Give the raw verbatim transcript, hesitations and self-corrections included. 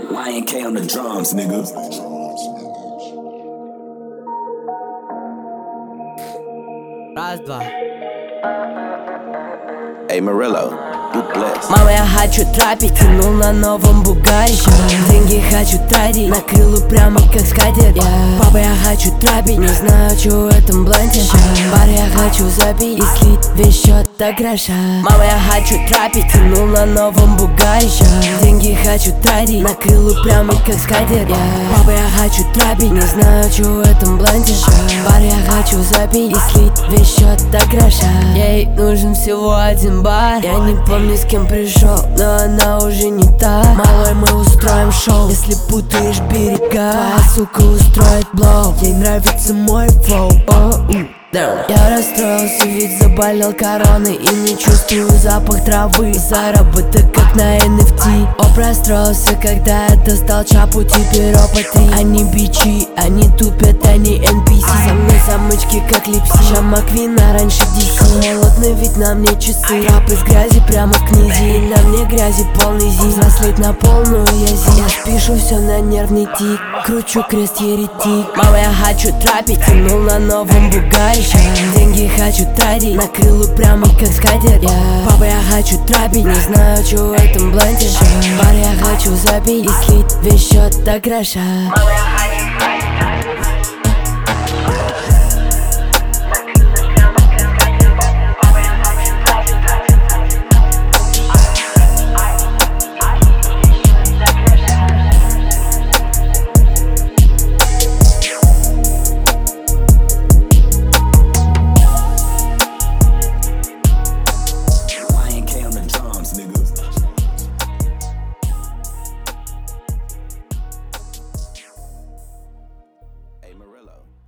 Y N K on the drums, nigga. Раз, два. Эй, Morello, you blessed. Мама, я хочу трапить, тянул на новом бугаре. Деньги хочу тратить, на крылу прямо как скатерть. yeah. Папа, я хочу трапить, не знаю, что в этом бленде. Бар я хочу запить и слить весь счет до гроша. Мама, я хочу трапить, тянул на новом бугаре. Деньги хочу тратить, на крылу прямо как скатерть. yeah. Папа, я хочу трапить, не знаю, что в этом бленде. Бар я хочу запить и слить весь счет до гроша. Ей нужен всего один бар. Я не помню, с кем пришел, но она уже не та. Малой, мы устроим шоу, если путаешь берега. Твоя сука устроит блоу, ей нравится мой флоу. Я расстроился, ведь заболел короной и не чувствую запах травы. Заработок как на эн эф ти. Оп, расстроился, когда я достал чапу, теперь опа три. Они бичи, они тупят, они эн пи си. Со мной замычки как липси, Шамаквина раньше ди си. Холодный ведь на мне часы, рап из грязи прямо в книзе. И на мне грязи полный зим, взрослеть на полную я зим. Я спешу все на нервный тик, кручу крест еретик. Мама, я хочу трапить, тянул на новом бугаре. Деньги хочу тратить, на крылу прямо как скатерть. yeah. Папа, я хочу трапить, не знаю, что в этом бленде. Бар я хочу запить и слить весь счет до гроша. Мама, я хочу трапить,